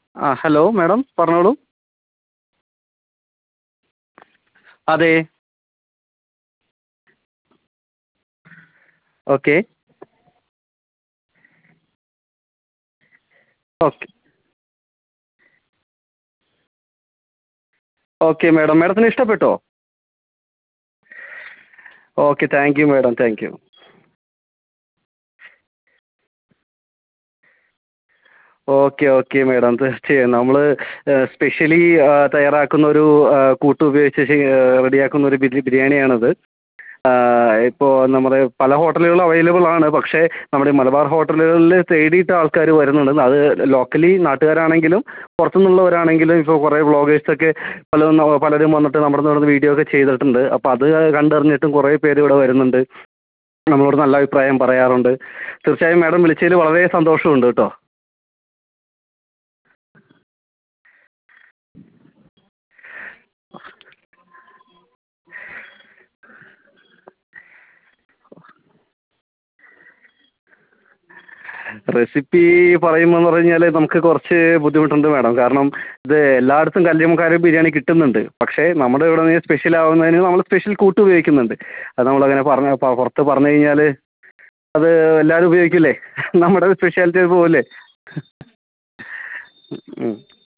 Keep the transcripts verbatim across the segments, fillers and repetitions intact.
ആ hello madam പറഞ്ഞോളൂ. അതെ. ഓക്കെ. ഓക്കെ. ഓക്കെ മാഡം, മാഡത്തിന് ഇഷ്ടപ്പെട്ടോ? Okay, thank you madam, thank you. Okay okay madam, തീർച്ചയായും നമ്മൾ സ്പെഷ്യലി തയ്യാറാക്കുന്ന ഒരു കൂട്ട് ഉപയോഗിച്ച് റെഡിയാക്കുന്ന ഒരു ബിരിയാണിയാണത്. ഇപ്പോൾ നമ്മുടെ പല ഹോട്ടലുകളും അവൈലബിൾ ആണ്. പക്ഷേ നമ്മുടെ മലബാർ ഹോട്ടലുകളിൽ തേടിയിട്ട് ആൾക്കാർ വരുന്നുണ്ട്. അത് ലോക്കലി നാട്ടുകാരാണെങ്കിലും പുറത്തുനിന്നുള്ളവരാണെങ്കിലും ഇപ്പോൾ കുറേ വ്ളോഗേഴ്സൊക്കെ പലരും പലരും വന്നിട്ട് നമ്മുടെ നിന്ന് വീഡിയോ ഒക്കെ ചെയ്തിട്ടുണ്ട്. അപ്പോൾ അത് കണ്ടറിഞ്ഞിട്ടും കുറേ പേര് ഇവിടെ വരുന്നുണ്ട്, നമ്മളോട് നല്ല അഭിപ്രായം പറയാറുണ്ട്. തീർച്ചയായും മാഡം വിളിച്ചതിൽ വളരെ സന്തോഷമുണ്ട് കേട്ടോ. റെസിപ്പി പറയുമ്പോൾ പറഞ്ഞാൽ നമുക്ക് കുറച്ച് ബുദ്ധിമുട്ടുണ്ട് മാഡം. കാരണം ഇത് എല്ലായിടത്തും കല്ലുമ്മക്കായ ബിരിയാണി കിട്ടുന്നുണ്ട്. പക്ഷേ നമ്മുടെ ഇവിടെ നിന്ന് സ്പെഷ്യൽ ആവുന്നതിന് നമ്മൾ സ്പെഷ്യൽ കൂട്ട് ഉപയോഗിക്കുന്നുണ്ട്. അത് നമ്മളങ്ങനെ പറഞ്ഞ പുറത്ത് പറഞ്ഞു കഴിഞ്ഞാൽ അത് എല്ലാവരും ഉപയോഗിക്കില്ലേ, നമ്മുടെ സ്പെഷ്യാലിറ്റി പോവില്ലേ. ഉം.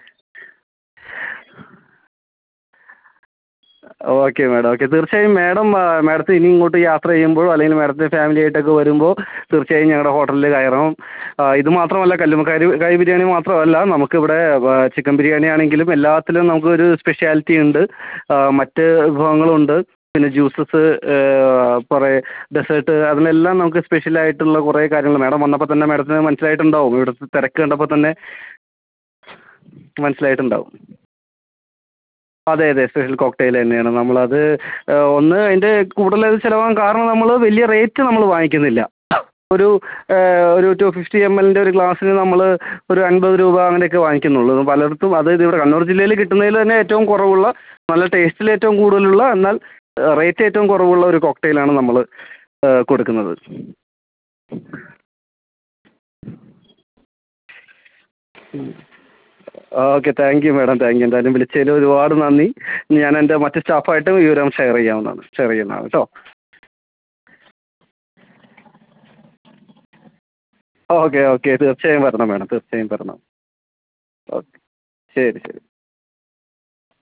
Okay madam, okay. തീർച്ചയായും മാഡം മാഡത്തിന് ഇനി ഇങ്ങോട്ട് യാത്ര ചെയ്യുമ്പോൾ അല്ലെങ്കിൽ മാഡത്തിൻ്റെ ഫാമിലി ആയിട്ടൊക്കെ വരുമ്പോൾ തീർച്ചയായും ഞങ്ങളുടെ ഹോട്ടലിൽ കയറണം. ഇത് മാത്രമല്ല, കല്ലുമ്മക്കായ കായ ബിരിയാണി മാത്രമല്ല, നമുക്കിവിടെ ചിക്കൻ ബിരിയാണി ആണെങ്കിലും എല്ലാത്തിലും നമുക്കൊരു സ്പെഷ്യാലിറ്റി ഉണ്ട്. മറ്റ് വിഭവങ്ങളുണ്ട്, പിന്നെ ജ്യൂസസ്, കുറേ ഡെസേർട്ട്, അതിനെല്ലാം നമുക്ക് സ്പെഷ്യലായിട്ടുള്ള കുറേ കാര്യങ്ങൾ മാഡം വന്നപ്പോൾ തന്നെ മാഡത്തിന് മനസ്സിലായിട്ടുണ്ടാവും. ഇവിടുത്തെ തിരക്ക് കണ്ടപ്പോൾ തന്നെ മനസ്സിലായിട്ടുണ്ടാവും. അതെ അതെ, സ്പെഷ്യൽ കോക്ടെയിൽ തന്നെയാണ് നമ്മളത്. ഒന്ന് അതിൻ്റെ കൂടുതലത് ചിലവാകാൻ കാരണം നമ്മൾ വലിയ റേറ്റ് നമ്മൾ വാങ്ങിക്കുന്നില്ല. ഒരു ഒരു ടു ഫിഫ്റ്റി എം എല്ലിൻ്റെ ഒരു ഗ്ലാസ്സിന് നമ്മൾ ഒരു അൻപത് രൂപ അങ്ങനെയൊക്കെ വാങ്ങിക്കുന്നുള്ളൂ. പലയിടത്തും അതായത് ഇവിടെ കണ്ണൂർ ജില്ലയിൽ കിട്ടുന്നതിൽ തന്നെ ഏറ്റവും കുറവുള്ള, നല്ല ടേസ്റ്റിൽ ഏറ്റവും കൂടുതലുള്ള, എന്നാൽ റേറ്റ് ഏറ്റവും കുറവുള്ള ഒരു കോക്ടെയിലാണ് നമ്മൾ കൊടുക്കുന്നത്. Okay, thank you madam, thank you. എന്തായാലും വിളിച്ചതിൽ ഒരുപാട് നന്ദി. ഞാൻ എൻ്റെ മറ്റ് സ്റ്റാഫായിട്ടും വിവരം ഷെയർ ചെയ്യാവുന്നതാണ് ഷെയർ ചെയ്യുന്നതാണ് കേട്ടോ. ഓക്കെ ഓക്കെ, തീർച്ചയായും വരണം മാഡം, തീർച്ചയായും വരണം. ഓക്കെ, ശരി ശരി.